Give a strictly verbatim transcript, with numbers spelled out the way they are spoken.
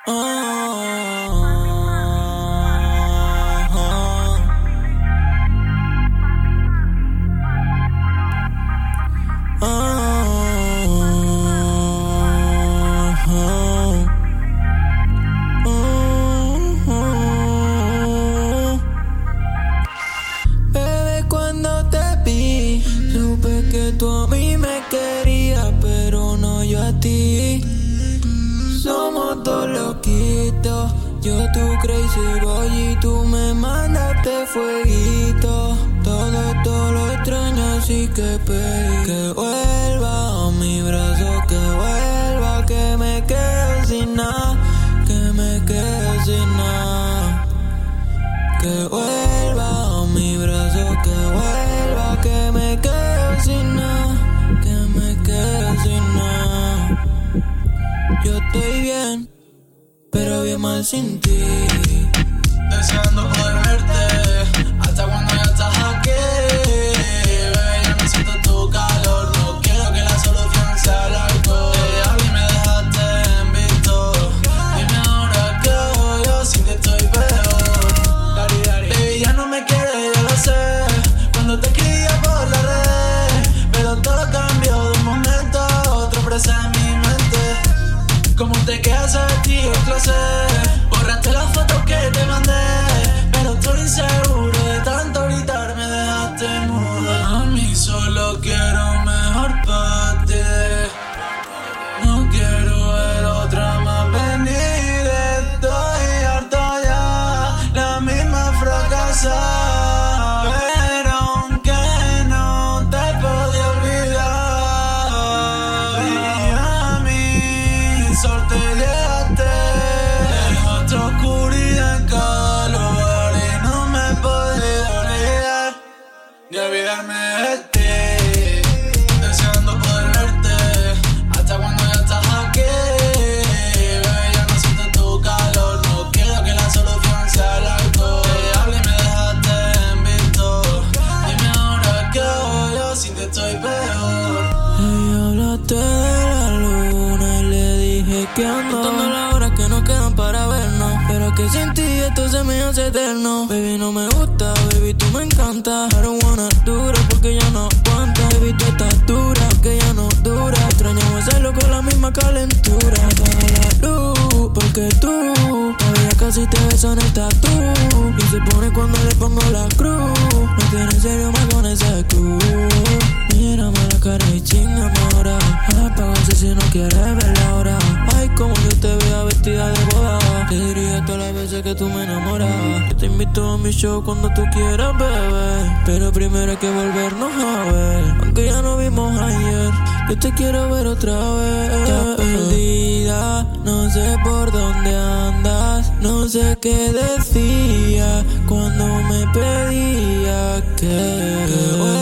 Oh, oh, oh, oh, oh. Bebé, cuando te vi, supe que tú a mí me querías, pero no yo a ti. Somos dos loquitos, yo tu crazy boy y tú me mandaste fueguito. Todo esto lo extraño, así que pedí que vuelva a mi brazo, que vuelva, que me quede sin nada, que me quede sin nada. Que vuelva a mi brazo, que vuelva, que me quede sin nada, que me quede sin nada. Yo estoy bien, pero bien mal sin ti. Deseando poder verte, hasta cuando ya estás aquí. Bebé, ya no siento tu calor, no quiero que la solución sea el alcohol. Te hablé y me dejaste en visto. Dime ahora qué hago yo si te estoy peor. Dari, dari. Baby, ya no me quieres, yo lo sé. Cuando te escribía por la red, pero todo cambió de un momento a otro, presa en mi mente. Como te quedas a ti, el closet. Borraste las fotos que te mandé, pero estoy inseguro de tanto gritar, me dejaste muda. A mí solo quiero mejor para ti. No quiero ver otra más venir. Estoy harto ya, la misma fracasada. Pero aunque no te podía olvidar, y a mí solo te llegaste. En otra oscuridad, en cada lugar, y no me podía olvidar ni olvidarme de ti. Deseando poder verte, hasta cuando ya estás aquí. Bebé, ya no siento tu calor, no quiero que la solución sea el alcohol. Te hablé y me dejaste en visto. Dime ahora qué hago yo si te estoy peor. Ella hablaste de la luna y le dije que ando contando las horas que nos quedan para vernos, pero que sin ti esto se me hace eterno. Baby, no me gusta, baby, tú me encantas. I don't wanna do it porque ya no aguanta. Baby, tú estás dura, que ya no dura. Extrañamos hacerlo con la misma calentura. Apaga la luz, porque tú todavía casi te beso en el tatú. Y se pone cuando le pongo la cruz. No tiene en serio más con ese cruz. Mírame la cara y chingame ahora. Apágase si no quieres verla ahora. Ay, como yo te vea vestida de boda. Te diría todas las veces que tú me enamoras. Yo te invito a mi show cuando tú quieras, bebé. Pero primero hay que volvernos a ver. Aunque ya nos vimos ayer, yo te quiero ver otra vez. Ya perdida, no sé por dónde andas. No sé qué decía cuando me pedía que, que